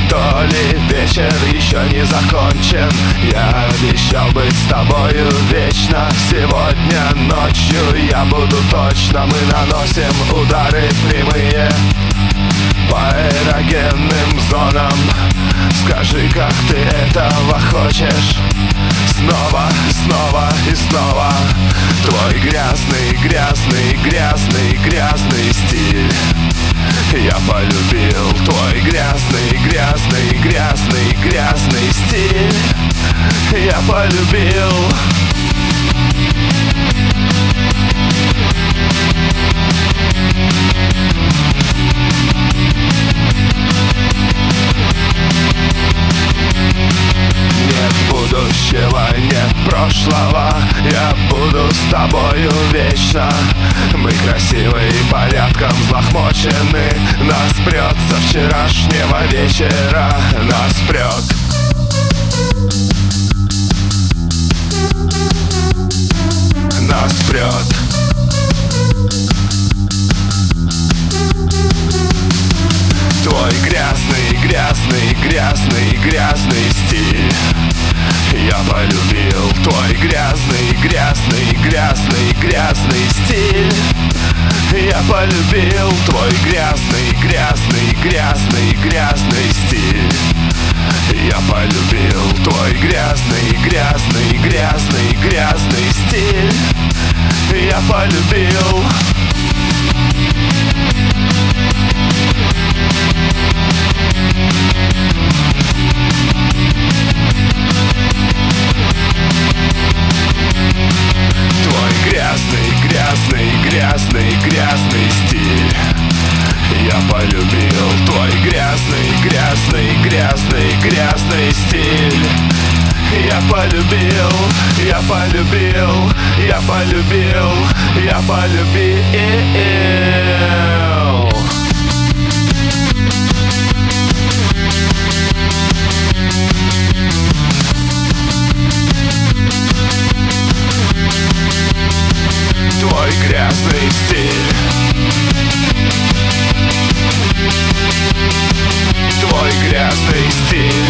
То ли вечер еще не закончен. Я обещал быть с тобою вечно. Сегодня ночью я буду точно. Мы наносим удары прямые по эрогенным зонам. Скажи, как ты этого хочешь? Снова, снова и снова. Твой грязный, грязный, грязный, грязный стиль я полюбил. Твой грязный, грязный, грязный, грязный стиль я полюбил. Нет будущего, нет прошлого. Я буду с тобою вечно. Мы красивы и порядком взлохмочены. Нас прет со вчерашнего вечера. Нас прет. Нас прет. Твой грязный, грязный, грязный, грязный стиль я полюбил. Твой грязный, грязный, грязный, грязный стиль я полюбил. Твой грязный, грязный, грязный, грязный стиль я полюбил. Твой грязный, грязный, грязный, грязный стиль я полюбил. Твой грязный, грязный, грязный, грязный стиль я полюбил. Твой грязный, грязный, грязный, грязный стиль я полюбил. Я полюбил, я полюбил, я полюбил. Твой грязный стиль. Твой грязный стиль.